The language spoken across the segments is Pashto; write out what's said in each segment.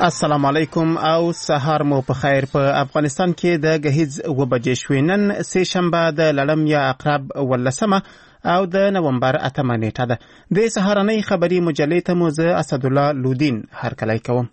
السلام علیکم او سهار مو په خیر. په افغانستان کې د غهیز و بجې شوې. نن سه شنبه د لړم یا عقرب 18 او د نومبر 8 نیټه ده. د سهارنۍ خبري مجلې ته مو زه اسدالله لودین هرکلی کوم.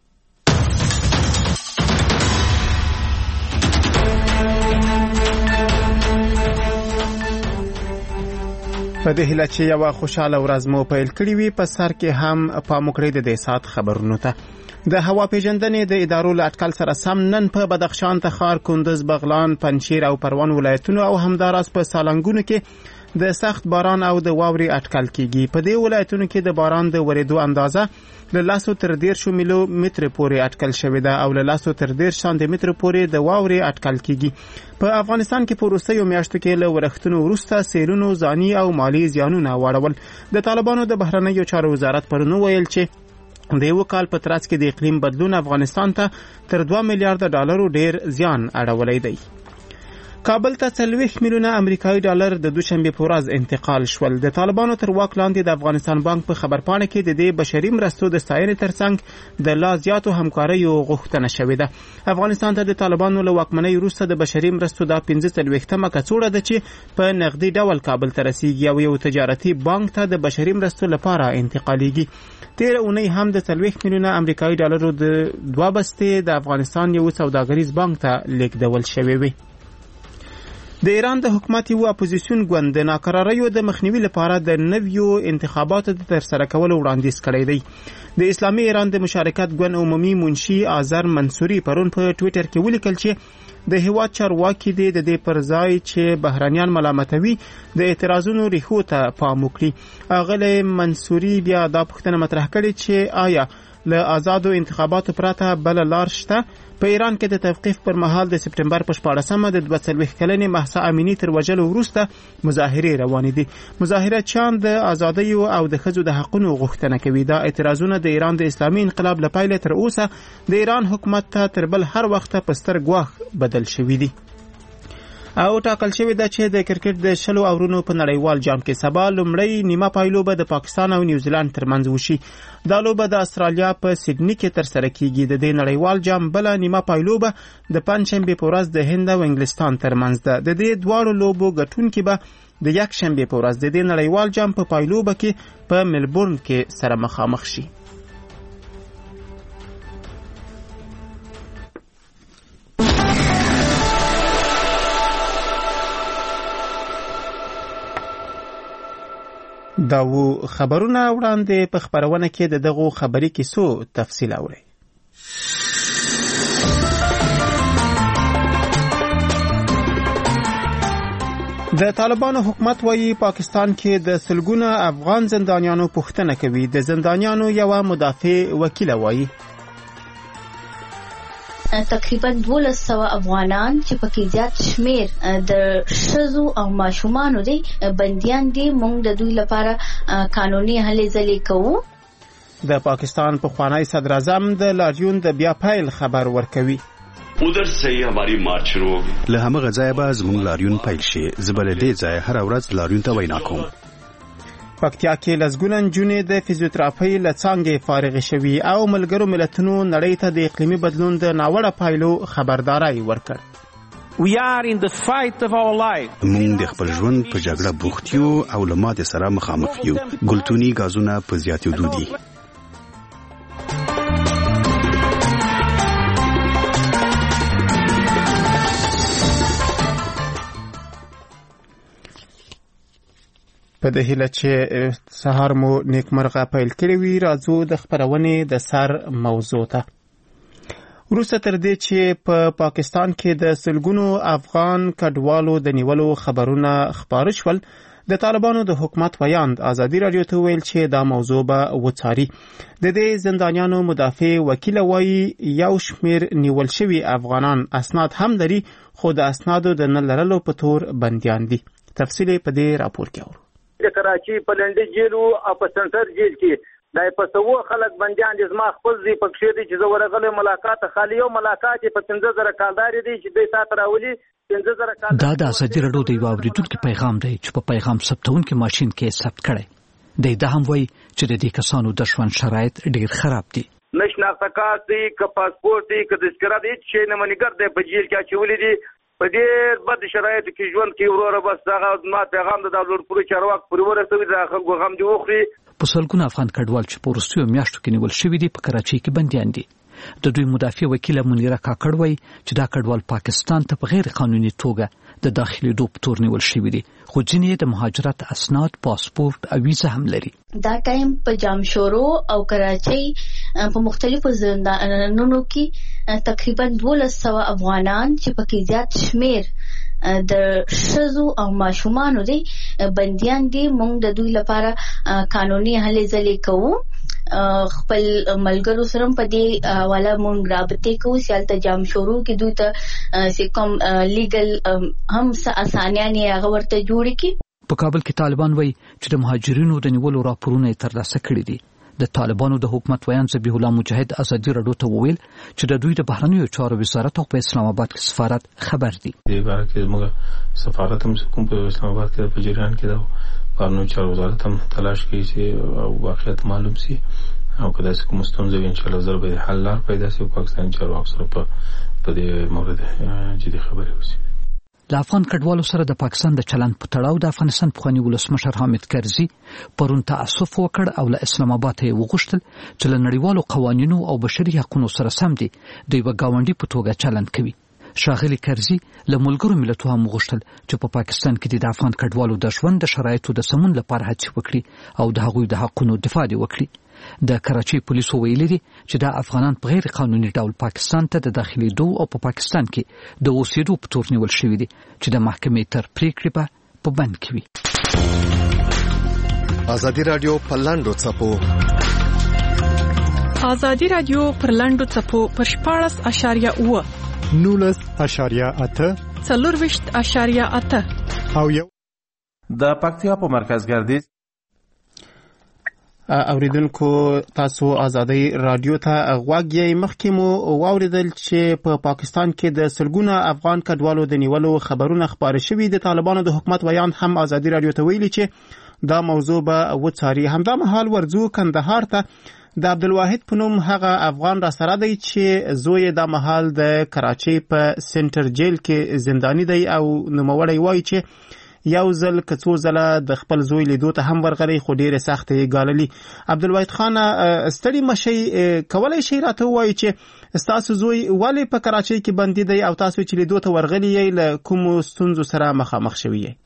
په دې هیله چې یو خوشاله ورځ مو پیل کړی وي، په سر کې هم پام وکړئ د دې سات خبرونو ته. د هوا پیژندنې د ادارو له اټکل سره سم نن په بدخشان، تخار، کندز، بغلان، پنجشیر او پروان ولایتونو او همداراز په سالنګونو کې د سخت باران او د واورې اټکل کیږي. په دې ولایتونو کې د باران د ورېدو اندازه له 10 تر 13 میلو متر پورې اټکل شوې ده او له 10 تر 13 سانتي متر پورې د واورې اټکل کیږي. په افغانستان کې په وروستیو میاشتو کې له ورښتونو وروسته سیلونو ځاني او مالی زیانونه واړول. د طالبانو د بهرنیو چارو وزارت پرون ویل چې د یو کال په ترڅ کې د اقلیم بدلون افغانستان ته تر 2 میلیارډ ډالرو ډیر زیان اړولی دی. کابل ته 40 میلیونه امریکایي ډالر د دوشنبه په ورځ انتقال شول. د طالبانو تر واک لاندې د افغانستان بانک په خبرپاڼه کې د دې بشري مرستو د ستاینې ترڅنګ د لا زیاتو همکاریو غوښتنه شوې ده. افغانستان ته د طالبانو له واکمنۍ وروسته د بشري مرستو دا 45مه کڅوړه ده چې په نغدي ډول کابل ته رسیږي او یو تجارتي بانک ته د بشري مرستو لپاره انتقالیږي. تیر اونۍ هم د 40 میلیونه امریکایي ډالرو د 2 بستې د افغانستان یو سوداګریز بانک ته لیږدول شوې وي. د ایران د حکومت یو اپوزیسیون ګوند د ناکراریو د مخنیوي لپاره د نویو انتخاباتو د ترسره کولو وړاندیز کړی دی. د اسلامي ایران د مشارکت ګوند عمومي منشي آذر منصوري پرون په ټویټر کې ولیکل چې د هیواد چارواکي د دې پر ځای چې بهرانيان ملامتوي د اعتراضونو ریښو ته پام وکړي. اغله منصوري بیا دا پوښتنه مطرح کړې چې آیا له آزادو انتخاباتو پرته بل لار شته؟ په ایران کې د توقیف پر مهال د سپټمبر په 14مه د 42 کلنې مهسا امینی تر وژلو وروسته مظاهرې روانې دي. مظاهرچیان د ازادۍ او د ښځو د حقونو غوښتنه کوي. دا اعتراضونه د ایران د اسلامي انقلاب له پیل تر اوسه د ایران حکومت ته تر بل هر وخت په ستر ګواښ بدل شوي دي. او ټاکل شوی ده چې د کرکټ د 10 اورونو په نړیوال جام کې سبا لومړی نیمه پایلوبه د پاکستان او نیوزیلند ترمنځ وشي. دا لوبه د استرالیا په سیدنی کې ترسره کیږي. د دې نړیوال جام بل نیمه پایلوبه د پنځشنبه په ورځ د هند او انګلستان ترمنځ ده. د دې دواړو لوبو ګټونکي به د یک شنبه په ورځ د دې نړیوال جام په پایلوبه کې په ملبورن کې سره مخامخ شي. دا و خبرونه وړاندې په خبرونه کې د دغو خبري کیسو تفصیل اورئ. د طالبانو حکومت وايي پاکستان کې د سلګونه افغان زندانیانو پوښتنه کوي. د زندانیانو یو مدافع وکیل وايي تقریبا 1200 افغانان چې پکې زیات شمیر د شذو او ماشومان دي بنديان دي، موږ د دوی لپاره قانوني هلې ځلې کوو. د پاکستان پخوانی صدر اعظم د لاریون د بیا پیل خبر ورکوي. उधर से ही हमारी मार्च शुरू होगी. له همغه ځایه به زموږ لاریون پیل شي. زبر دې ځای هر ورځ لاریون ته وینا کوم. پکتیا کې لسګونه نجونې د فزیوتراپي له څانګې فارغ شوي او ملګرو ملتونو نړۍ ته د اقلیمي بدلون د ناوړه پایلو خبرداري ورکړ. We are in the fight of our life. موږ د خپل ژوند په جګړه بوخت یو او له ماته سره مخامخ یو. ګلتونی غازونه په زیاتېدو دي. په دې هیله چې سهار مو نیکمرغه پیل کړی وي، راځو د خبرونې د سر موضوع ته. وروسته تر دې چې په پاکستان کې د سلګونو افغان کډوالو د نیولو خبرونه خپاره شول، د طالبانو د حکومت ویاند ازادي رادیو ته ویل چې دا موضوع به وڅاري. د دې زندانیانو مدافع وکیل وايي یو شمیر نیول شوي افغانان اسناد هم لري، خو د اسنادو د نه لرلو په تور بنديان دي. تفصیل په دې راپور کې اورو. د کراچي په لنډي جیل او په سنټر جیل کې دای په سوو خلک بنديان دي. زما خپل ځای پکښې دي چې زه ورغلی ملاقات خالي یو ملاقات په 15000 کالداري دي چې دوی سات راولي 15000 کال. دا د ازادي رادیو د یو اوریدونکو پیغام دی چې په پیغام ثبتونکو ماشين کې ثبت کړي. د هم وایي چې د دې کسانو د ژوند شرایط ډیر خراب دي. نه شناخته کارت دی که پاسپورت دی که تذکره دی هیڅ شی نه منیګر دی په جیل کې اچولي دي په ډېر بد شرایطو کې ژوند کوي وروره. بس دغه ما پیغام د لوړپوړي چارواکو پورې ورسوي د خلکو غم دې وخوري. په سلګونه افغان کډوال چې په وروستیو میاشتو کې نیول شوي دي په کراچۍ کې بندیان دي. د دوی مدافع وکیله منیره کاکړ وایي چې دا کډوال پاکستان ته په غیر قانوني توګه د داخلي دوپ تور نیول شوي دي، خو ځینې د مهاجرت اسناد، پاسپورت او ویزه هم لري. دا ټایم په جامشورو او کراچۍ په مختلفو زندانونو کې تقریبا 1200 افغانان چې پکې زیات شمیر د شذو او ماشومانو دي بنديان دي. موږ د دوی لپاره قانوني هلې ځلې کوو. خپل ملګرو سره په دې حواله مونږ رابطه کوو چې تل جام شروع کې دوی ته کوم لیګل هم اسانیانه هغه ورته جوړ کی. په کابل کې طالبان وایي چې د مهاجرینو د نیولو راپورونه ترلاسه کړي دي. د طالبانو د حکومت ویان ذبیح الله مجاهد ازادي راډیو ته وویل چې د دوی د بهرنیو چارو وزارت او په اسلام آباد کې سفارت خبر دي. د باره کې موږ سفارت هم کوم په اسلام آباد کې په جریان کې دا بهرنیو چارو وزارت هم تلاش کوي چې واقعیت معلوم شي او کله چې کوم ستونزه وي ان شاء الله ضروري حل لار پیدا شي. پاکستان چارواکو سره په دې مورد جدي خبرې وشي. د افغان کډوالو سره د پاکستان د چلند په تړاو د افغانستان پخوانی ولسمشر حامد کرزي پرون تاسف وکړ او له اسلام آباد ته وغوښتل چې له نړیوالو قوانینو او بشري حقوقو سره سم دي د یو ګاونډي په توګه چلند کوي. شاغلي کرزي له ملګرو ملتونو هم وغوښتل چې په پاکستان کې د افغان کډوالو د ژوند د شرایطو د سمون لپاره هڅې وکړي او د هغوی د حقوقو دفاع وکړي. د کراچۍ پولیسو ویلي دي چې دا افغانان په غیر قانوني ډول پاکستان ته د داخلي دو او په پاکستان کې د اوسېدو په تور نیول شوي دي چې د محکمې تر پریکړې په بند کې وي. ازادي راډیو په لاندو څپو ازادي راډیو پر لاندو څپو پر 14.9 19.8 24.8 او یو د پکتیا په مرکز ګردیز. اوریدونکو تاسو ازادي رادیو ته غوږ یې. مخکې مو واوریدل چې په پاکستان کې د سلګونه افغان کډوالو د نیولو خبرونه خبرې شوي. د طالبانو د حکومت ویان هم ازادي رادیو ته ویلي چې دا موضوع به وڅاري. همدا مهال ورځو کندهار ته د عبدالواحد په نوم هغه افغان را سره دی چې زوی د مهال د کراچۍ په سنټر جیل کې زندانی دی او نوموړی وایي چې یو ځل کڅو زله د خپل زوی لیدو ته هم ورغلی خو ډیره سختې ګاللي. عبدالواحد خان ستړي مشي کولای شي راته وایي چې تاسو زوی ولې په کراچۍ کې بندي دی او تاسو چې لیدو ته ورغلی یې له کومو ستونزو سره مخامخ شوي یې؟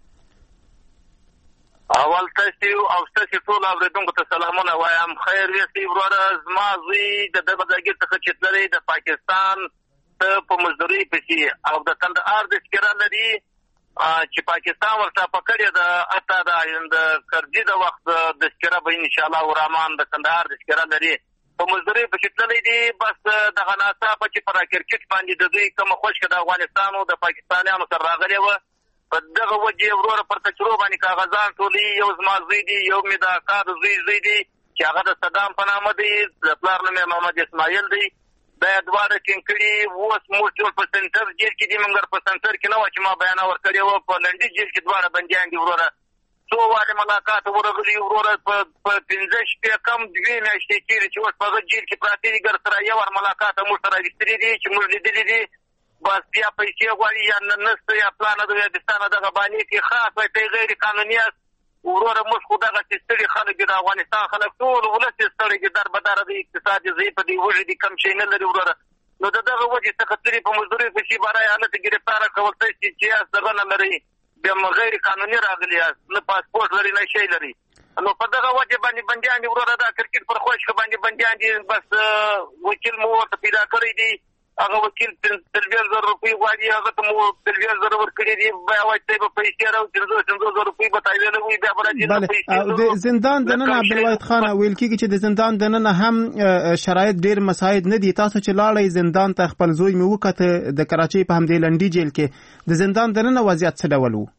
اول تاسو او تاسو ټول اوریدونکو ته سلامونه وایم. خیر یې وروره زما زوی د دغه ځای څخه چې تللی د پاکستان ته په مزدوري پسې او د کندهار د تذکره لري چې پاکستان ورته پکړی د اته د کرزي د وخت د تذکره به ان شاء الله ورحمان د کندهار د تذکره لري په مزدوري پسې تللی دي. بس دغه ناڅاپه چې پر کرکټ باندې د دوی کوم خوشک د افغانستان او د پاکستانیانو سره راغلی و په دغه وجه وروره پر تجربه باندې کاغذان ټولي. یو زما زوی دی، یو مې د اکا د زوی دی چې هغه د صدام په نامه دی، د پلار نوم محمد اسماعیل دی. دا دواړه کینکړي اوس موږ ټول په سنټر جیل کې دي. موږ په سنټر کې نه و چې ما بیان ورکړی و. په لنډي جیل کې دواړه بندیان دي وروره. څو وارې ملاقات ورغلي وروره په 15 شپې کم 2 میاشتې تېرې چې اوس په هغه جیل کې پراته دي. ګر سره یو وار ملاقات موږ سره اخیستلي دي چې موږ لیدلي دي. بس بیا پیسې غواړي یا نسته یا پلانه د یادستانه دغه باندې کې خاص وایي غیر قانوني است. وروره موږ خو دغه ستړي خلک د افغانستان خلک ټول ولس ستړي دي. در بداره د اقتصاد ضعیف دي، وږي دي، کم شي نه لري وروره. نو دغه وجه څخه تلي په مزدوري پسې برای حالت ګرفتار کول چې دغه نه لري، بیا غیر قانوني راغلي نه پاسپورت لري نه شی لري. نو په دغه وجه باندې بندیان دي وروره. دا کرکټ پر خوښ باندې بندیان دي. بس وکیل مو ورته پیدا کړی دی. هغه وکیل 30,000 روپۍ غواړي، هغه ته مو 30,000 ورکړي دي. بیا وایي به پیسې راوړي 30,000 روپۍ به تایید وي. بیا بله د زندان دننه عبدالواحد خان ویل کېږي چې د زندان دننه هم شرایط ډېر مساعد نه دي. تاسو چې لاړئ زندان ته خپل زوی مې وکته د کراچۍ په همدې لنډي جیل کې د زندان دننه وضعیت څه ډول و؟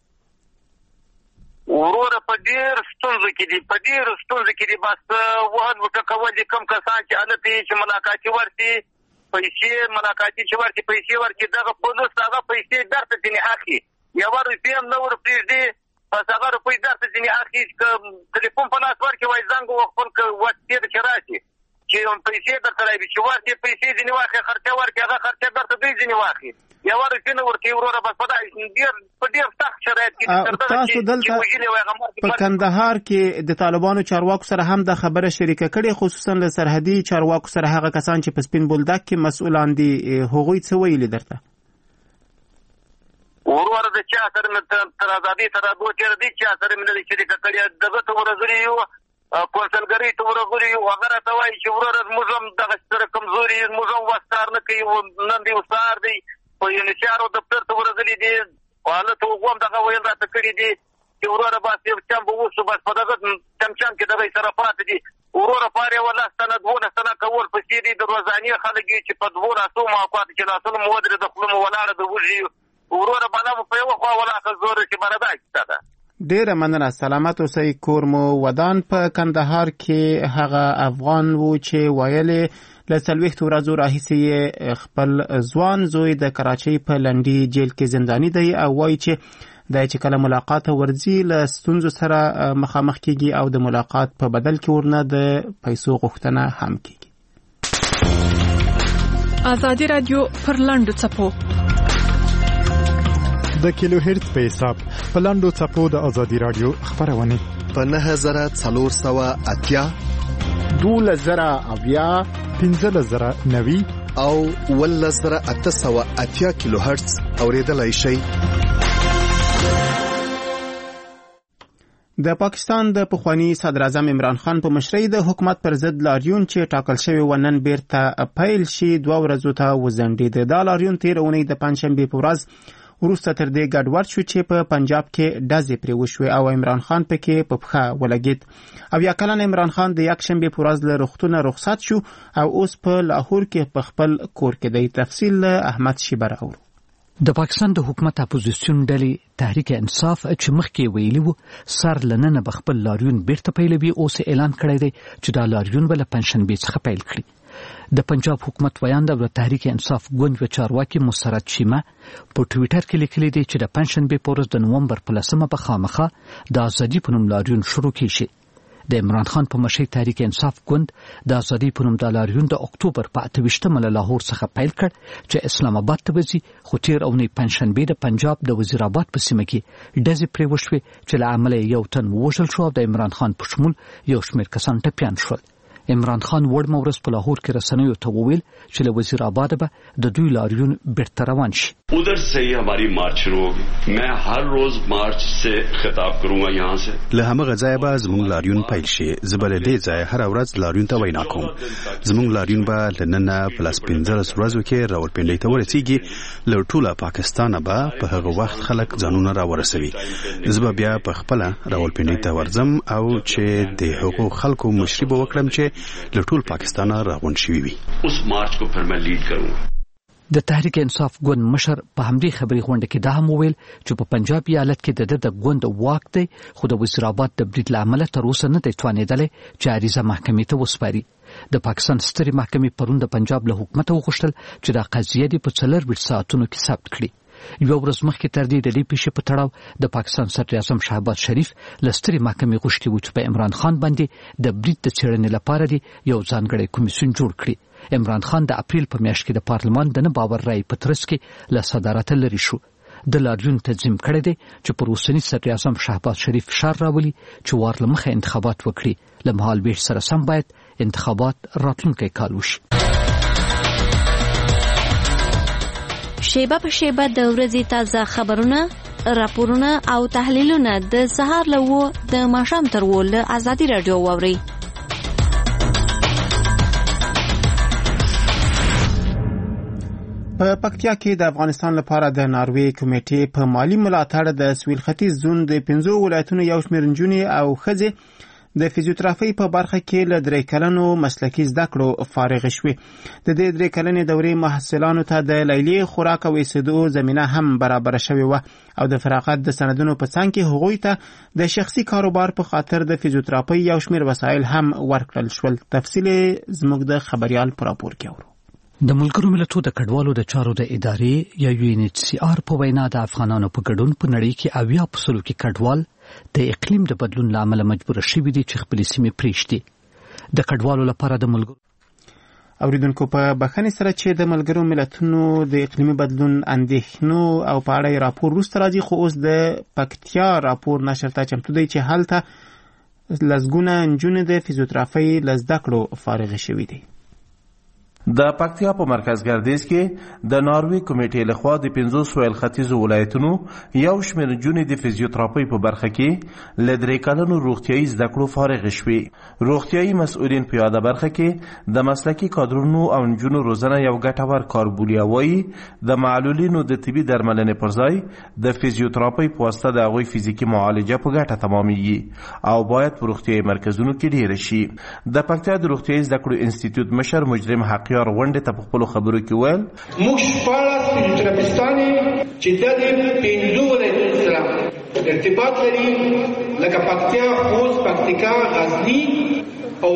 وروره په ډېر ستونزو کې دي، په ډېر ستونزو کې دي. بس وهل وټکول دي کم کسان چې هلته چې ملاقاتي ورسي پیسې ملاقاتي چې ورکړي پیسې ورکړي. دغه پولیس هغه پیسې درته ځینې اخلي، یوه روپۍ هم نه ورپرېږدي. بس هغه روپۍ درته ځینې اخلي. که تلیفون په لاس ورکړي وایي زنګ وخپل که وسیې چې راشي چې پیسې درته راوي چې ورته پیسې ځینې واخې خرچه ورکړي هغه خرچه درته دوی ځینې واخلي یا ورته نه ورکړي وروره بس په ډېر سخت شرایط کې تاسو دلته په کندهار کې د طالبانو چارواکو سره هم د خبره شریکه کړې خصوصا له سرحدي چارواکو سره هغه کسان چې په سپین بولدک کې مسؤلان دي هغوی څه ویلي درته وروره د چا سره تر ازادي تر دوه چیرې دي چا سره مې نه شریکه کړې دغه ته ورغلي یو کونسلګری ته ورغلي یو هغه راته وایي چې وروره موږ هم دغه سره کمزوري موږ هم وستار نه کوي نن دی وستار دی په یونیسیارو دفتر ته ورغلي دي حالت وګوم دغه ویل راته کړي دي چې وروره بس یو چم به وسو بس په دغه چمچم کې دغه سره پاتې دي وروره پاره ولا ستنه دونه ستنه کول په سیدي د روزاني خلک چې په دونه سو موقعات کې لاسونه مودره د خپل ولاړه د وږي وروره باندې په یو خوا ولا خزور چې بردا کیته ډیره مننه سلامت اوسئ کور مو ودان په کندهار کې هغه افغان وو چې ویلې له 40 ورځو راهیسې خپل ځوان زوی د کراچۍ په لنډي جیل کې زنداني دی او وایي چې د چې کله ملاقات ورځي له ستونزو سره مخامخ کیږي او د ملاقات په بدل کې ورنه د پیسو غوښتنه هم کیږي. ازادي رادیو پر لاندو چپو د کیلو هرتز په حساب په لاندو چپو د ازادي رادیو خبرونه په 9480 1200 1590 او 1880 کیلو هرتز اوریدلای شئ. د پاکستان د پخوانی صدر اعظم عمران خان په مشرۍ د حکومت پر ضد لاریون چې ټاکل شوی ونن بیرته پیل شي 2 ورځو ته وزندید. دا لاریون تیر اونۍ د پنځشنبه په ورځ وروسته تر دې ګډوډ شو چې په پنجاب کې ډزې پرې وشوې او عمران خان پکې په پښه ولګید. او یا کلن عمران خان د یکشنبه په ورځ له روغتونه رخصت شو او اوس په لاهور کې په خپل کور کې دی. تفصیل احمد شیبر اورو. د پاکستان د حکومت اپوزیسیون ډلې تحریک انصاف چې مخکې ویلي وو سر لننه بخپل لاریون بیرته پیلوي اوس اعلان کړی دی چې دا لاریون بل پنځشنبه څخه پیل کړي. د پنجاب حکومت ویاند د تحریک انصاف ګوند و چارواکي مسرت شیمه په ټوئیټر کې لیکلي دي چې د پنځشنبه په ورځ د نومبر په 10مه په خامخه د ازادي په نوم لاریون شروع کیږي. د عمران خان په مشرۍ تحریک انصاف ګوند د ازادي په نوم د لاریون د اکتوبر په 28مه له لاهور څخه پیل کړ چې اسلام آباد ته وځي خو تیر اونۍ پنځشنبه د پنجاب د وزیر آباد په سیمه کې ډزې پرې وشوې چې له امله یو تن وژل شو او د عمران خان په شمول یو شمېر کسان ټپیان شول. عمران خان وړ مورس په لاهور کې رسنیو ته وویل چې له وزیر آباد به د دوی لاریون بیرته روان شي. उधर से ही हमारी मार्च शुरू होगी. मैं हर रोज मार्च से खिताब करूंगा यहाँ से. له همغه ځای به زموږ لاریون پیل شي. زبر دې ځای هر ورځ لاریون ته وینا کوم. زموږ لاریون به لننه پلس 15 ورځو کې راولپنډۍ ته ورسیږي. له ټوله پاکستان به په هغه وخت خلک ځانونه را ورسوي. زبر بیا په خپل راولپنډۍ ته ورځم او چې د هغو خلکو مشري به وکړم چې له ټول پاکستان راغون شوي وي. उस मार्च को फिर मैं लीड करूंगा. د تحریک انصاف ګوند مشر په همدې خبري غونډه کې دا هم وویل چې په پنجاب ایالت کې د ګوند واک دی خو د وزیر آباد د برید لامل تر اوسه نه دی توانېدلی چې عریضه محکمې ته وسپاري. د پاکستان سترې محکمې پرون د پنجاب له حکومت وغوښتل چې دا قضیه دی په 24 ساعتونو کې ثبت کړي. یو ورځ مخکې تر دې د دې پیښې په تړاو د پاکستان صدر اعظم شهباز شریف له سترې محکمې غوښتي و چې په عمران خان باندې د برید د څېړنې لپاره دی یو ځانګړی کمیسیون جوړ کړي. عمران خان د اپریل په میاشت کې د پارلمان د نه باور رای په ترڅ کې له صدارت لري شو. د لاریون تنظیم کړی دی چې پر اوسني صدر اعظم شهباز شریف فشار راولي چې وار له مخه انتخابات وکړي. له مهال ویش سره سم باید انتخابات راتلونکی کال وشي. شیبه په شیبه د ورځې تازه خبرونه، راپورونه او تحلیلونه د سهار له د ماښام تر له ازادي رادیو واوري. په پکتیا کې د افغانستان لپاره د ناروې کمیټې په مالی ملاتړ د سویل ختیځ زون د 15 ولایتونو یو شمېر نجونې او ښځې د فزیوتراپي په برخه کې له 3 کلنو مسلکي زده کړو فارغ شوې. د دې 3 کلنې دورې محصلانو ته د لیلیې خوراک او ایسدو زمینه هم برابر شوې و او د فراغت د سندونو په څنګ کې هغوی ته د شخصي کاروبار په خاطر د فزیوتراپي یو شمېر وسایل هم ورکړل شول. تفصیل زموږ د خبريال پر راپور کې اورو. د ملګرو ملتونو د کډوالو د چارو د ادارې یا UNHCR په وینا د افغانانو په ګډون په نړۍ کې 80% کې کډوال د اقلیم د بدلون لامل مجبور شوي دي چې خپل سیمې پریږدي. د کډوالو لپاره د ملګرو اوریدونکو په بخښنې سره چې د ملګرو ملتونو د اقلیمي بدلون اندېښنو او په اړه راپور وروسته راځي، خو اوس د پکتیا راپور نشر ته چمتو دی چې هلته لسګونه نجونې د فزیوتراپۍ له زده کړو فارغې شوي دي. د پکتیا په مرکز ګردیز کې د ناروی کمیټې لخوا د 50 سویل ختیځو ولایتونو یو شمېر نجونې د فزیوتراپۍ په برخه کې له 3 کلونو روغتیایي زده کړو فارغ شوي. روغتیایي مسؤلین په یاده برخه کې د مسلکي کادرونو او نجونو روزنه یو ګټور کار بولي او وایي د معلولینو د طبي درملنې پر ځای د فزیوتراپۍ په واسطه د هغوی فزیکي معالجه په ګټه تمامیږي او باید په روغتیایي مرکزونو کې ډیره شي. د پکتیا د روغتیایي زده کړو انسټیټیوټ مشر مجرم حقیار غونډې ته په خپلو خبرو کې ویل موږ 14 فزیوتراپیستانې چې د 50 ولایتونو سره ارتباط لري لکه پکتیا، خوست، پکتیکا، غزنی او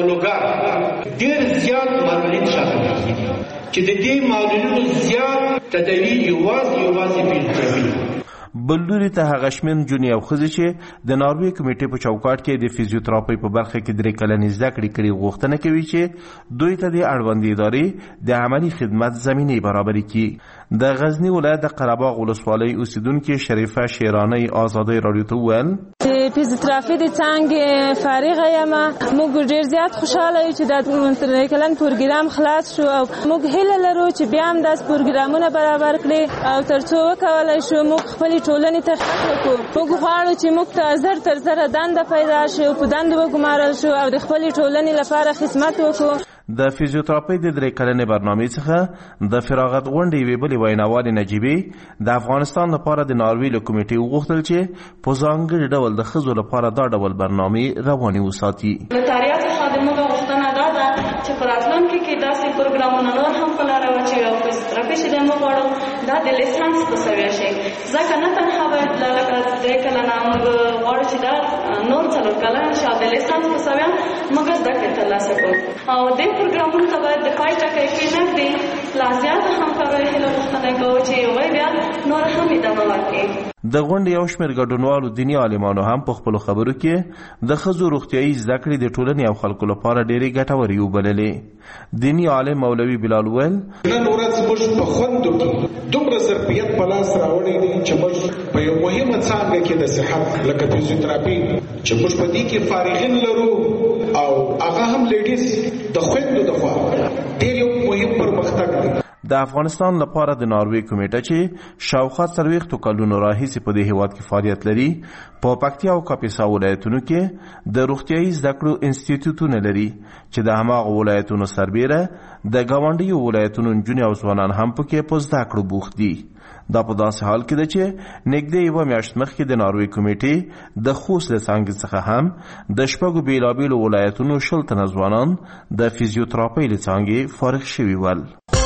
لوګر ډېر زیات معلولین شامل دي چې د دې معلولینو زیات تداوی یوازې فزیوتراپي. بلوري ته هغه شمېر نجونې او ښځې چې د ناروی کمیټې په چوکاټ کې د فزیوتراپۍ په برخه کې 3 کلنې زده کړې کړي غوښتنه کوي چې دوی ته د اړوندې ادارې د عملي خدمت زمینې برابرې کړي. د غزنی ولایت د قرهباغ ولسوالۍ اوسیدونکې شریفه شیرانۍ آزادۍ راډیو ته وویل فزیوتراپي د څانګې فارغه یم. موږ ډېر زیات خوشحاله یو چې د 3 کلن پروګرام خلاص شو او موږ هیله لرو چې بیا هم داسې پروګرامونه برابر کړي او تر څو وکولی شو موږ خپلې ټولنې ته خدمت وکړو. موږ غواړو چې موږ ته زر تر زره دنده پیدا شي او په دندو وګمارل شو او د خپلې ټولنې لپاره خدمت وکړو. د فزیوتراپۍ د 3 کلنې برنامې څخه د فراغت غونډې یوې بلې ویناوالې نجیبې د افغانستان لپاره د ناروی له کمیټې وغوښتل چې په ځانګړي ډول د ښځو لپاره دا ډول برنامې روانې وساتي. نتاریا څخه د موږ غوښتنه دا ده چې په راتلونکي کې داسې پروګرامونه نور هم په لاره واچوي او فزیوتراپي چې موږ غواړو دا د لیسانس په سویه شي. ځکه نه تنها باید لکه 3 کلنه موږ غواړو چې دا نور 4 کلن شي او د لیسانس په سویه موږ زده کړې ترلاسه کړو او د پروګرامونو ته باید د پای ټکی کې نه دی لا زیاته همکارۍ هیله غوښتنه کوو چې هغوی بیا نور هم ادامه ورکړي. د غونډې یو شمېر ګډونوالو دیني عالمانو هم په خپلو خبرو کې د ښځو روغتیایي زده کړې د ټولنې او خلکو لپاره ډېرې ګټورې وبللې. دیني عالم مولوي بلال ویل نن ورځ موږ په خوندو کې دومره ظرفیت په لاس راوړی دی چې موږ په یو مهمه څانګه کې د صحت لکه فزیوتراپي چې موږ په دې کې فارغین لرو او هغه هم لیډیز د خوندو د خوا ډېر یو مهم پرمختګ دی. د افغانستان لپاره د ناروی کمیټه چې شاوخوا 40 کلونو راهیسې په دې هیواد کې فعالیت لري په پکتیا او کاپیسا ولایتونو کې د روغتیایي زده کړو انسټیټیوټونه لري چې د هماغو ولایتونو سربیره د ګاونډیو ولایتونو نجونې او ځوانان هم پکې په زده کړو بوخت دي. دا په داسې حال کې ده چې نږدې یوه میاشت مخکې د ناروی کمیټې د خوست له څانګې څخه هم د 6 بېلابېلو ولایتونو 10 تنه ځوانان د فزیوتراپۍ له څانګې فارغ شوي ول.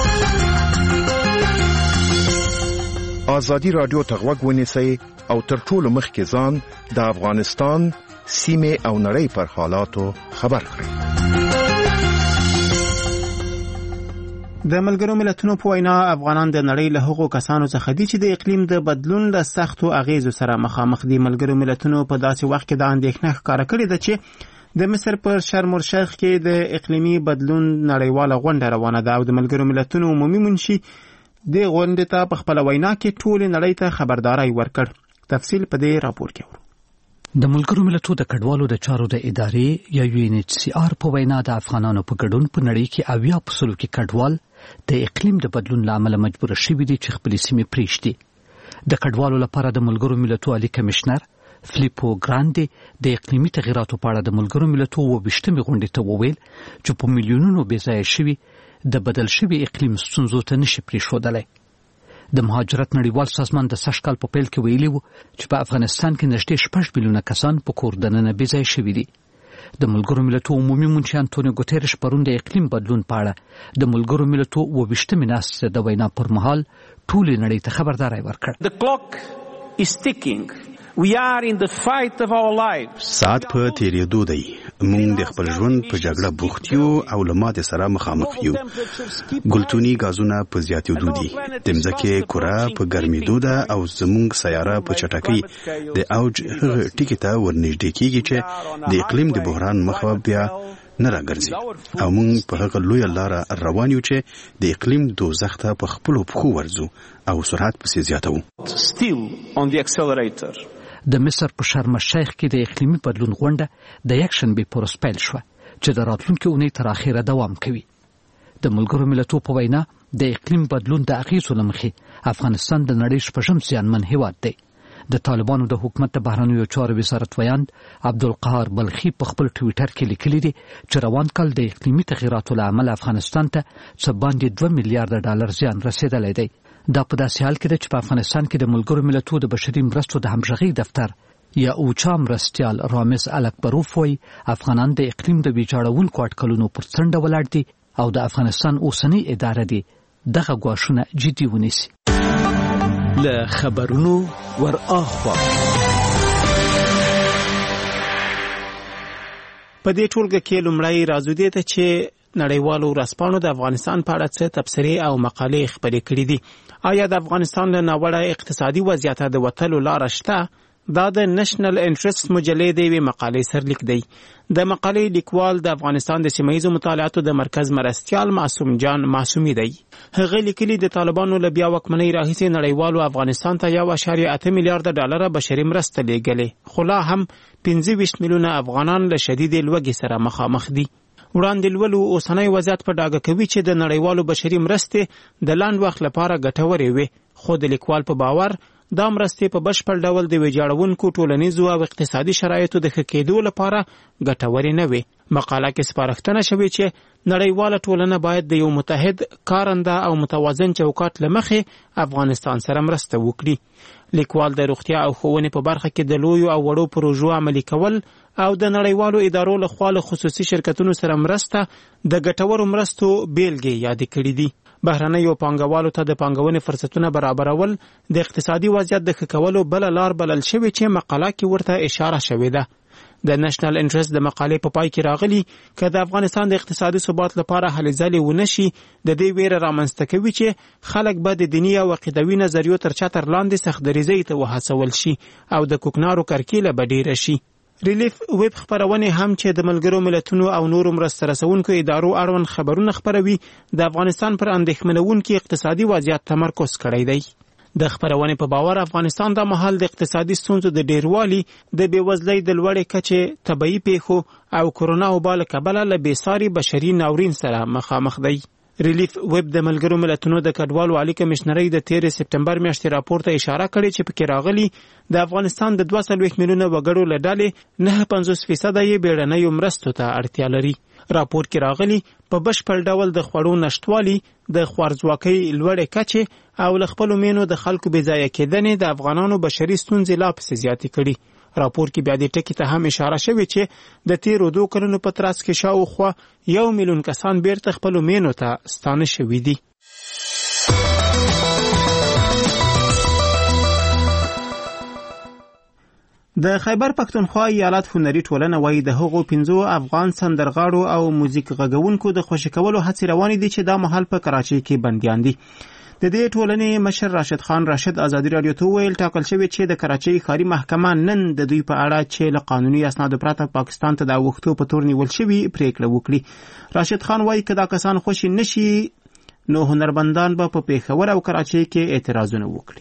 آزادی رادیو ته غوږ ونیسئ او تر ټولو مخکې ځان د افغانستان سیمې او نړۍ پر حالاتو خبر کړئ. د ملګرو ملتونو په وینا افغانان د نړۍ له هغو کسانو څخه دي چې د اقلیم د بدلون له سختو اغیزو سره مخامخ دي. ملګرو ملتونو په داسې وخت کې دا اندېښنه ښکاره کړې ده چې د مصر پر شرم الشیخ کې د اقلیمي بدلون نړیواله غونډه روانه ده او د ملګرو ملتونو عمومي منشي د غونډې ته په خپل وینا کې ټول نړۍ ته خبرداري ورکړ. تفصیل په دې راپور کې ورو. د ملګرو ملتونو د کډوالو د چارو د ادارې یا UNHCR په وینا د افغانانو په ګډون په نړۍ کې 80% کې کډوال د اقلیم د بدلون لامل مجبور شوي دي چې خپل سیمې پریږدي. د کډوالو لپاره د ملګرو ملتونو عالی کمشنر فلیپو ګراندي د اقلیمي تغیراتو په اړه د ملګرو ملتونو 22مې غونډې ته وویل چې په میلیونونو بېځایه شوي د بدل شوي اقلیم ستونزو ته نشي پرېښودلی. د مهاجرت نړیوال سازمان د سږ کال په پیل کې ویلي و چې په افغانستان کې نږدې 6 میلیونه کسان په کور دننه بېځایه شوي دي. د ملګرو ملتونو عمومي منشي انټونیو ګوتریش پرون د اقلیم بدلون په اړه د ملګرو ملتونو 22مې ناستې د وینا پر مهال ټولې نړۍ ته خبرداری ورکړ. The clock is ticking. We are in the fight of our lives. ساعت په تیریدو دی. موږ د خپل ژوند په جګړه بوخت یو او له ماتې سره مخامخ یو. ګلتوني غازونه په زیاتېدو دي. د ځمکې کره په ګرمېدو ده او زموږ سیاره په چټکۍ د اوج هغه ټکي ته ورنږدې کېږي چې د اقلیم د بحران مخه بیا نه راګرځي او موږ په هغه لویه لاره روان یو چې د اقلیم دوزخ ته په خپلو پښو ورځو او سرعت پسې زیاتوو. د مصر په شرم الشیخ کې د اقلیمي بدلون غونډه د یکشنبې په ورځ پیل شوه چې د راتلونکي اونۍ تر اخره دوام کوي. د ملګرو ملتونو په وینا د اقلیم بدلون د اغیزو له مخې افغانستان د نړۍ شپږم زیانمن هیواد دی. د طالبانو د حکومت د بهرنیو چارو وزارت ویاند عبدالقهار بلخي په خپل ټویټر کې لیکلي دي چې روان کال د اقلیمي تغیراتو له امله افغانستان ته څه باندې 2 میلیارډ ډالر زیان رسیدلی دی. دا په داسې حال کې ده چې په افغانستان کې د ملګرو ملتونو د بشري مرستو د همغږۍ دفتر یا اوچا مرستیال رامز الکبروف وایي افغانان د اقلیم د ویجاړونکو اټکلونو پر څنډه ولاړ دي او د افغانستان اوسنۍ اداره دي دغه ګواښونه جدي ونیسي. له خبرونو ور اخوا په دې ټولګه کې لومړی راځو دې ته چې نړیوالو ورځپاڼو د افغانستان په اړه څه تبصرې او مقالې خپرې کړې دي. آیا د افغانستان له ناوړه اقتصادي وضعیته د وتلو لاره شته؟ دا د نېشنل انټرست مجلې د یوې مقالې سرلیک دی. د مقالې لیکوال د افغانستان د سیمهیزو مطالعاتو د مرکز مرستیال معصوم جان معصومي دی. هغه لیکلي د طالبانو له بیا واکمنۍ راهیسې نړیوالو افغانستان ته 1.8 میلیارډ ډالر بشري مرسته لیږلې، خو لا هم 25 میلیونه افغانان له شدید لوږې سره مخامخ دي. وړاندې لولو اوسنی وضعیت په ډاګه کوي چې د نړیوالو بشري مرستې د لاند وخت لپاره ګټورې وي، خو د لیکوال په باور دا مرستې په بشپړ ډول د ویجاړونکو ټولنیزو او اقتصادي شرایطو د ښه کېدو لپاره ګټورې نه وي. مقاله کې سپارښتنه شوې چې نړیواله ټولنه باید د یو متحد، کارنده او متوازن چوکاټ له مخې افغانستان سره مرسته وکړي. لیکوال د روغتیا او ښوونې په برخه کې د لویو او وړو پروژو عملي کول او د نړیوالو ادارو له خوا له خصوصي شرکتونو سره مرسته د ګټورو مرستو بیلګې یادې کړې دي. بهرنیو پانګوالو ته د پانګونې فرصتونه برابرول د اقتصادي وضعیت د ښه کولو بله لار بلل شوې چې مقاله کې ورته اشاره شوې ده. د نېشنل انټرست د مقالې په پای کې راغلي که د افغانستان د اقتصادي ثبات لپاره هلې ځلې ونه شي، د دې ویره رامنځته کوي چې خلک به د دیني او عقیدوي نظریو تر چتر لاندې سختدریزۍ ته وهڅول شي او د کوکنارو کرکیله به ډیره شي. ریلیف ویب خبرونه هم چې د ملګرو ملتونو او نورو مرسته رسونکو ادارو اړوند خبرونه خبروي، د افغانستان پر اندېښمنونکي اقتصادي وضعیت تمرکز کړی دی. د خبرونې په باور افغانستان د مهال د اقتصادي ستونزو د ډیروالي، د بېوزلۍ د لوړې کچې، طبیعي پیښو او کرونا وبا له کبله له بېساري بشري ناورین سره مخامخ دی. ریلیف ویب د ملګرو ملتونو د کډوالو عالی کمشنرۍ د 13 سپټمبر میاشتې راپور ته اشاره کړې چې پکې راغلي د افغانستان د 2 میلیونه وګړو له ډلې 9.50% یې بیړنیو مرستو ته اړتیا لري. راپور کې راغلي په بشپړ ډول د خوړو نشټوالي، د خوارځواکۍ لوړې کچې او له خپلو مینو د خلکو بېځایه کېدنې د افغانانو بشري ستونزې لا پسې زیاتې کړي. راپور کې بیا دې ټکي ته هم اشاره شوې چې د تیرو 2 کلونو په ترڅ کې شاوخوا 1 میلیون کسان بیرته خپلو مینو ته ستانه شوي دي. د خیبر پښتونخوا ایالت هنري ټولنه وایي د هغو 15 افغان سندرغاړو او موزیک غږونکو د خوشی کولو هڅې روانې دي چې دا مهال په کراچۍ کې بندیان دي. د دې ټولنې مشر راشد خان راشد ازادي رادیو ته ویل ټاکل شوی چې د کراچۍ ښاري محکمه نن د دوی په اړه چې له قانوني اسنادو پرته پاکستان ته د اوښتو په تور نیول شوي پریکړه وکړي. راشد خان وایي که دا کسان خوشي نشي نو هنرمندان به په پیښور او کراچۍ کې اعتراضونه وکړي.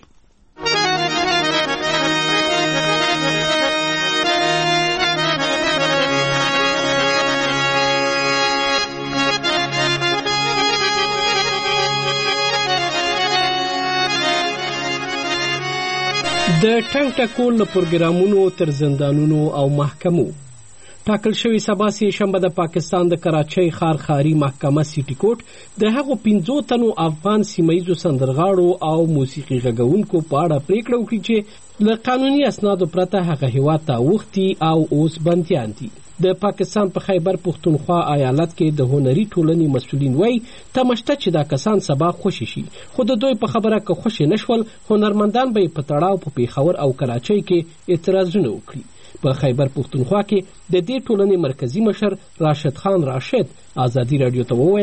د ټنګ ټکول له پروګرامونو تر زندانونو او محکمو ټاکل شوی سبا سه شنبه د پاکستان د کراچۍ ښار ښاري محکمه سیټي کوټ د هغو 15 تنو افغان سیمهیزو سندرغاړو او موسیقي غږونکو په اړه پریکړه وکړي چې له قانوني اسنادو پرته هغه هیواد ته اوښتي او اوس بندیان دي. د پاکستان په خیبر پښتونخوا ایالت کې د هنري ټولنې مسؤلین وایي تمشته چې دا کسان سبا خوشي شي، خو د دوی په خبره که خوشي نشول هنرمندان به په تړاو په پیښور او کراچۍ کې اعتراضونه وکړي. په خیبر پښتونخوا کې د دې ټولنې مرکزی مشر راشد خان راشد ازادي رادیو ته وویل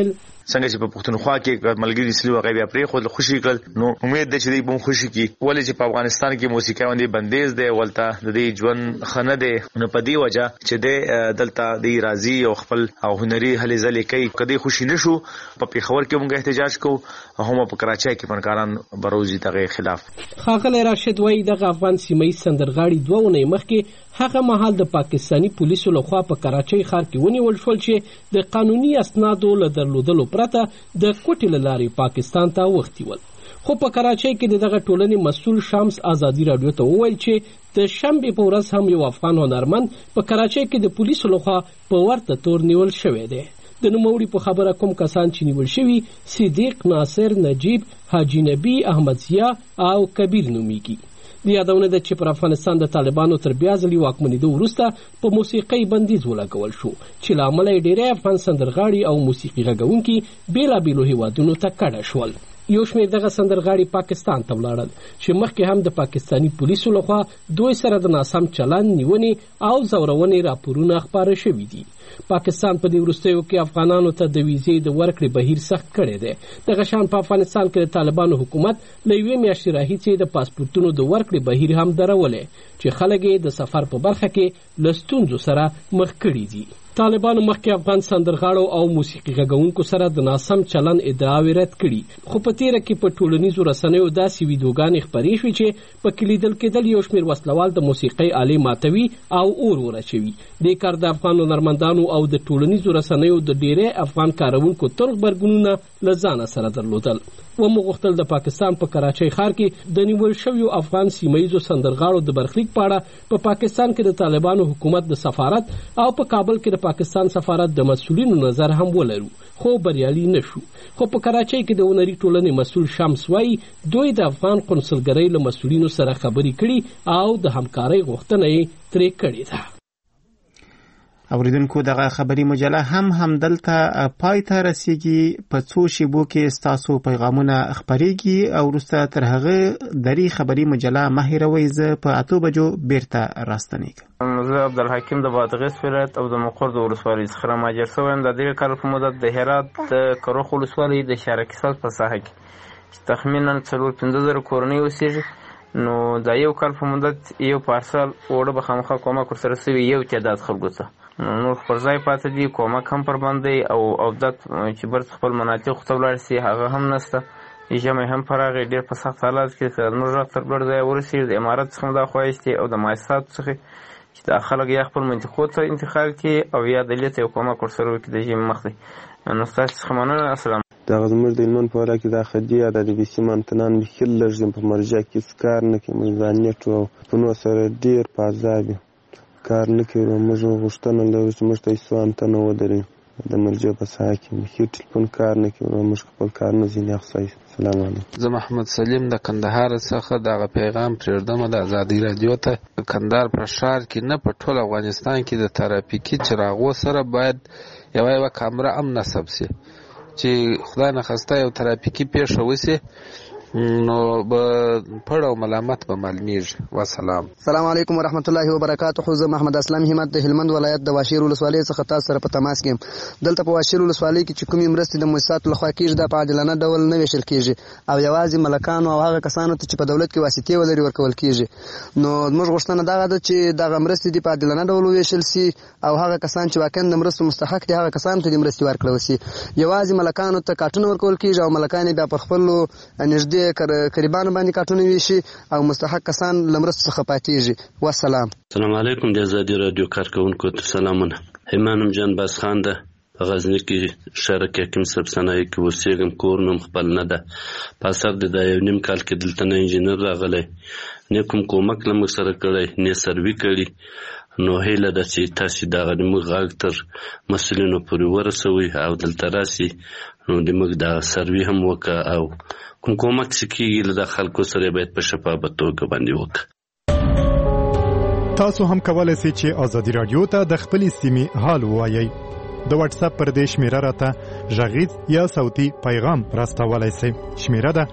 څنګه چې په پښتونخوا کې ملګری سلی وغه بیا پرې خو خوشي کړ نو امید ده چې دوی به خوشي کی ولې چې په افغانستان کې موسیقي باندې بندیز دی ولته د دې ژوند خنه دی نو په دې وجه چې د دلته د راضي او خپل او هنري هلې ځلې کوي کدی خوشي نشو په پیښور کې موږ احتجاج کوو هم په کراچۍ کې فنکاران بروزي دغه خلاف. خاغلی راشد وایي دغه افغان سیمه سندرغاړي 2 ونې مخکې هغه مهال د پاکستانی پولیسو لخوا په کراچۍ ښار کې ونیول شول چې د قانوني اسنادو له درلودلو پرته د کوټې له لارې پاکستان ته وختي ول. خو په کراچۍ کې دغه ټولنې مسؤل شمس ازادي راډیو ته وویل چې د شنبې په ورځ هم یو افغان هنرمند په کراچۍ کې د پولیسو لخوا په ورته تور نیول شوی دی. د نوموړي په خبره کوم کسان چې نیول شوي صدیق، ناصر، نجیب، حاجی نبی، احمد ضیا او کبیر نومیږي. د یادونه ده چې پر افغانستان د طالبانو تر بیا ځلې واکمنېدو وروسته په موسیقۍ بندیز ولګول شو چې له امله یې ډېری افغان سندرغاړي او موسیقي غږونکي بېلابېلو هیوادونو ته کډه شول. یو شمېر دغه سندرغاړي پاکستان ته ولاړل چې مخکې هم د پاکستانی پولیسو لخوا دوی سره د ناسم چلند، نیونې او ځورونې راپورونه خپاره شوي دي. پاکستان په دې وروستیو کې افغانانو ته د ویزې د ورکړې بهیر سخت کړی دی. دغه شان په افغانستان کې د طالبانو حکومت له 1 میاشتې راهیسې د پاسپورتونو د ورکړې بهیر هم درولی چې خلک یې د سفر په برخه کې له ستونزو سره مخ کړي دي. طالبانو مخکې افغان سندرغاړو او موسیقي غږونکو سره د ناسم چلند ادعاوې رد کړي، خو په تیره کې په ټولنیزو رسنیو داسې ویډیوګانې خپرې شوې چې پکې لیدل کېدل یو شمېر وسلوال د موسیقۍ آلې ماتوي او اور ورچوي. دې کار د افغان هنرمندانو او د ټولنیزو رسنیو د ډېری افغان کاروونکو تلخ غبرګونونه له ځانه سره درلودل. ومو غوښتل د پاکستان په کراچۍ ښار کې د نیول شویو افغان سیمهیزو سندرغاړو د برخلیک په اړه په پاکستان کې د طالبانو حکومت د سفارت او په کابل کې د پاکستان سفارت د مسؤلینو نظر هم ولرو، خو بریالي نشو. خو په کراچۍ کې د هنري ټولنې مسؤل شمس وایي دوی د افغان قونسلګرۍ له مسؤلینو سره خبرې کړي او د همکارۍ غوښتنه یې ترې کړې ده. اوریدونکو دغه خبري مجله هم دلته پای ته رسیږي. په څو شیبو کې ستاسو پیغامونه خپریږي او وروسته تر هغه دری خبري مجله مه هېروئ. زه په 8 بجو بیرته راستنیږم. زه عبدالحکیم د بادغیس ولایت او د مقر د ولسوالۍ څخه مهاجر شوی یم. د دې کال په مدت د هرات د کروخ ولسوالۍ د شارکیساز په ساحه کې چې تخمینا 4-5,000 کورنۍ اوسېږي، نو د یو کال په مدت یو پارسل اوړه به خامخا کومک ورسره سوي یو تعداد خلکو ته، نور پر ځای پاتې دي. کومک هم پر باندې او عبدت چې برڅ خپل مناطق ته ولاړ سي هغه هم نشته. ژمی هم پر هغې ډېر په سخت حالات کې که نور غږ تر لوړ ځایه ورسېږي د امارت څخه هم دا خواهش دی او د مؤسساتو څخه چې دا خلک یا خپل منطقو ته انتقال کړي او یا دلې ته یو کومک ورسره وکړي د ژمي مخکې. نو ستاسو څخه مننه. السلام. دغه زموږ د هلمند په ولا کې دا خدي یا د بي سي منتنان بخیل لږ په مرجع کې کار نه کوي، موږ ځانیټ او پنو سره ډېر په عذاب کار نه کوي. موږ غوښتنه لرو چې موږ ته یې څو انتنه ودرېږي د مرجع په ساحه کې. بخیل ټلیفون کار نه کوي، موږ خپل کارونه ځینې اخیستی. السلام علیکم. زه محمد سلیم د کندهار څخه دغه پیغام پرېږدم د ازادي راډیو ته. کندهار په ښار کې نه په ټول افغانستان کې د ترافیکي چراغو سره باید یوه کامره هم نصب سي چې خدای نخواسته یو ترافیکي پیښه وسي نو به پړ او ملامت به معلومیږي. والسلام. السلام علیکم ورحمت الله وبرکاته. زه محمد اسلام همت د هلمند ولایت د واشیر ولسوالۍ څخه تاسو سره په تماس کې یم. دلته په واشیر ولسوالۍ کې چې کومې مرستې د مؤسساتو لخوا کېږي دا په عادلانه ډول نه ویشل کېږي او یوازې ملکانو او هغه کسانو ته چې په دولت کې واسطې ولري ورکول کېږي. نو زموږ غوښتنه دغه ده چې دغه مرستې دې په عادلانه ډول وویشل سي او هغه کسان چې واقعا د مرستو مستحق دي هغه کسانو ته دې مرستې ورکړل سي. یوازې ملکانو ته کارټونه ورکول کېږي او ملکان بیا په خپلو نږدې قریبانو باندې کارټونه ویشي او مستحق کسان له مرستو څخه پاتېږي. والسلام. السلام علیکم. د ازادي راډیو کارکوونکو ته سلامونه. همانم جان باسخان ده په غزني کې شارک حکیم صاحب صنایع کې اوسېږم. کور نوم خپل نه ده. په اثر د دا یو نیم کال کې دلته نه انجینر راغلی، نه کوم کومک له موږ سره کړی، نه سروي کړي. نو هیله ده چې تاسې دغه موږ غږ تر مسؤلینو پورې ورسوئ او دلته راسي نو د موږ دغه سروي هم وکړه او کوم کومک چې کېږي له خلکو سره باید په شفافه توګه باندې وکړه. تاسو هم کولای شئ چې ازادي راډیو ته د خپلې سیمې حال ووایئ. د واتس اپ پر دې شمیره راته غږیز یا صوتي پیغام راستولای شئ. شمیره ده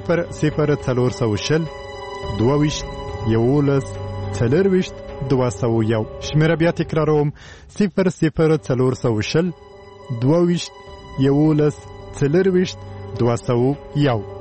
00420 22 11 201. شمیره بیا تکراروم 00420 22 11 40 201